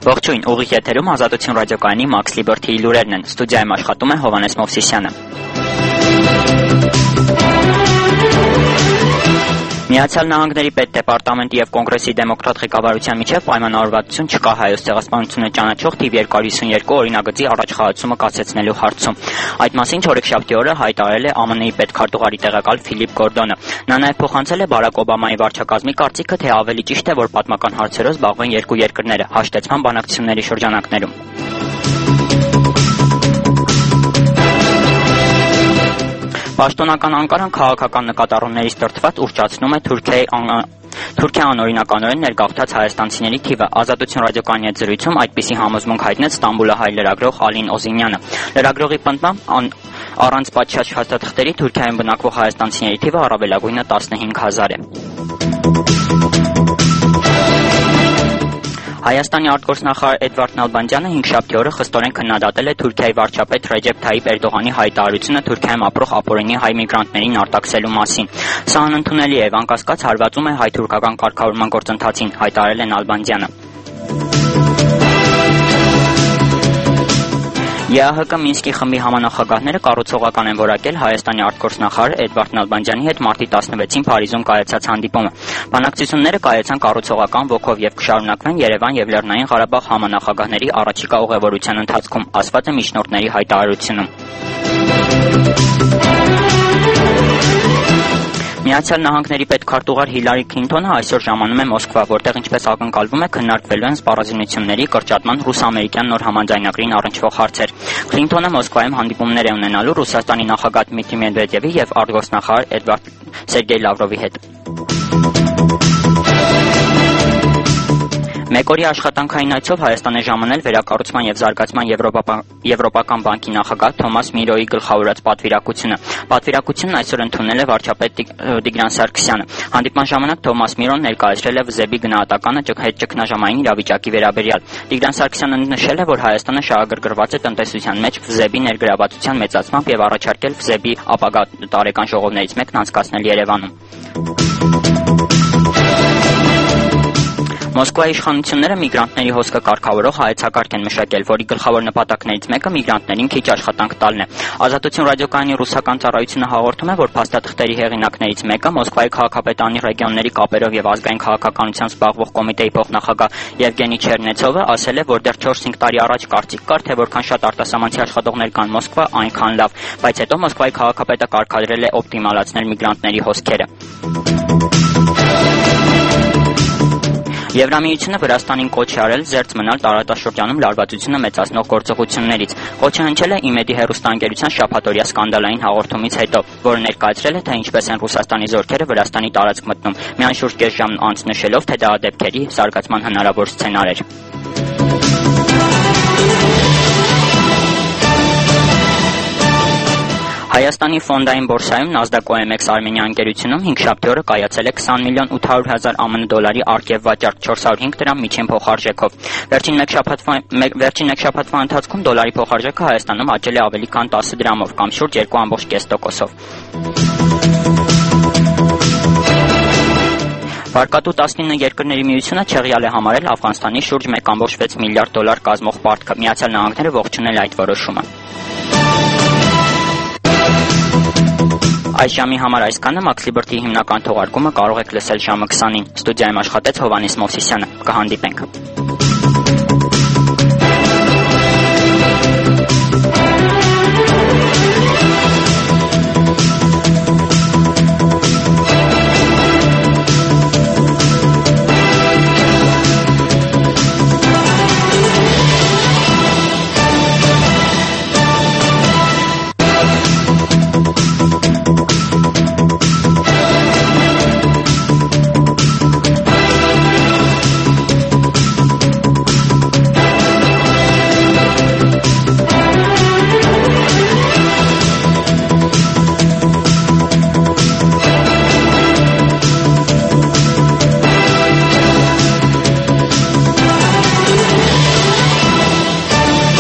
Ողջույն, ուղիղ եթերում Ազատություն ռադիոկայանի Max Liberty լուրերն են։ Ստուդիայում աշխատում է Հովհաննես Մովսիսյանը։ Միացյալ Նահանգների պետդեպարտամենտի և Կոնգրեսի դեմոկրատ ղեկավարության միջև պայմանավորվածություն չկա Հայոց ցեղասպանությունը ճանաչող թիվ 252 օրինագծի առաջխաղացումը կասեցնելու հարցում։ Այդ մասին չորեքշաբթի օրը հայտարարել է ԱՄՆ-ի պետքարտուղարի տեղակալ Ֆիլիպ Գորդոնը։ Նա նաև փոխանցել է Բարակ Օբամայի վարչակազմի կարծիքը, թե ավելի ճիշտ է, որ պատմական հարցերով զբաղվեն երկու երկրները հաշտեցման բանակցությունների շրջանակներում։ Պաշտոնական Անկարան քաղաքական նկատառումներից դրդված ուռճացնում է Թուրքիա անօրինականորեն ներգաղթած հայաստանցիների թիվը։ Ազատություն ռադիոկայանի հետ զրույցում այդպիսի համոզմունք հայտնեց Ստամբուլահայ լրագրող Ալին Օզինյանը։ Լրագրողի պնդմամբ առանց պատշաճ փաստաթղթերի Թուրքիայում բնակվող հայաստանցիների թիվը առավելագույնը 15,000 է։ Հայաստանի արտգործնախարար Էդվարդ Նալբանդյանը հինգշաբթի օրը խստորեն քննադատել է Թուրքիայի վարչապետ Ռեջեփ Թայիփ Էրդողանի հայտարարությունը Թուրքիայում ապրող ապօրինի հայ միգրանտներին արտաքսելու մասին։ Սա անընդունելի է, անկասկած հարվածում է հայ-թուրքական կարգավորման գործընթացին, հայտարարել է Նալբանդյանը։ ԵԱՀԿ Մինսկի խմբի համանախագահները կառուցողական են որակել Հայաստանի արտգործնախարար Էդվարդ Նալբանդյանի հետ մարտի 16-ին Փարիզում կայացած հանդիպումը։ Բանակցությունները կայացան կառուցողական ոգով և կշարունակվեն Երևան և Լեռնային Ղարաբաղ համանախագահների առաջիկա ուղևորության ընթացքում, ասված է միջնորդների հայտարարությունում։ Միացյալ Նահանգների պետքարտուղար Հիլարի Քլինթոնը այսօր ժամանում է Մոսկվա, որտեղ ինչպես ակնկալվում է քննարկվելու են սպառազինությունների կրճատման ռուս-ամերիկյան նոր համաձայնագրին առնչվող հարցեր։ Քլինթոնը Մոսկվայում հանդիպումներ է ունենալու Ռուսաստանի նախագահ Դմիտրի Մեդվեդևի և արտգործնախարար Սերգեյ Լավրովի հետ։ Մեկօրյա աշխատանքային այցով Հայաստան է ժամանել Վերակառուցման և զարգացման Եվրոպական բանկի նախագահ Թոմաս Միրոյի գլխավորած պատվիրակությունը։ Պատվիրակությունն այսօր ընդունել է վարչապետ Տիգրան Սարգսյանը։ Հանդիպման ժամանակ Թոմաս Միրոն ներկայացրել է վզեպի գնահատականը հետճգնաժամային իրավիճակի վերաբերյալ։ Տիգրան Սարգսյանը նշել է, որ Հայաստանը շահագրգռված է տնտեսության մեջ վզեպի ներգրավվածության մեծացմամբ և առաջարկել վզեպի ապագա տարեկան ժողովներից մեկն անցկացնել Երևանում։ Մոսկվայի իշխանությունները միգրանտների հոսքը կարգավորող հայեցակարգ են մշակել, որի գլխավոր նպատակներից մեկը միգրանտներին քիչ աշխատանք տալն է։ Ազատություն ռադիոկայանի ռուսական ծառայությունը հաղորդում է, որ փաստաթղթերի հեղինակներից մեկը Մոսկվայի քաղաքապետարանի ռեգիոնների կապերով և ազգային քաղաքականությամբ զբաղվող կոմիտեի փոխնախագահ Եվգենի Չերնեցովը ասել է, որ դեռ 4-5 տարի առաջ կարծիք կար, թե որքան շատ արտասահմանցի աշխատողներ կան Մոսկվա, այնքան լավ, բայց հետո Մոսկվայի քաղաքապետը կարգադրել է օպտիմալացնել միգրանտների հոսքերը։ Եվրամիությունը Վրաստանին կոչ է արել զերծ մնալ տարածաշրջանում լարվածությունը մեծացնող գործողություններից։ Կոչը հնչել է ԻՄԵԴ-ի հեռուստաընկերության շաբաթօրյա սկանդալային հաղորդումից հետո, որը ներկայացրել է, թե ինչպես են Ռուսաստանի զորքերը Վրաստանի տարածք մտնում, միայն շուրջ կես ժամ անց նշելով, թե դա դեպքերի զարգացման հնարավոր սցենար էր։ Հայաստանի ֆոնդային բորսայում NASDAQ OMX Armenia ընկերությունում հինգշաբթի օրը կայացել է 20 միլիոն 800 հազար ԱՄՆ դոլարի արգև վաճառք 405 դրամ միջին փոխարժեքով։ Վերջին մեկ շաբաթվա ընթացքում դոլարի փոխարժեքը Հայաստանում աճել է ավելի քան 10 դրամով կամ շուրջ 2.5%-ով։ Վարկատու 19 երկրների միությունը չեղյալ է համարել Աֆղանստանի շուրջ 1.6 միլիարդ դոլար կազմող պարտքը։ Միացյալ Նահանգները ողջունել այդ որոշումը։ Այս ժամի համար այսքանը։ Max Liberty-ի հիմնական թողարկումը կարող եք լսել ժամը 20-ին։ Ստուդիայում աշխատեց Հովհաննես Մովսիսյանը։ Կհանդիպենք։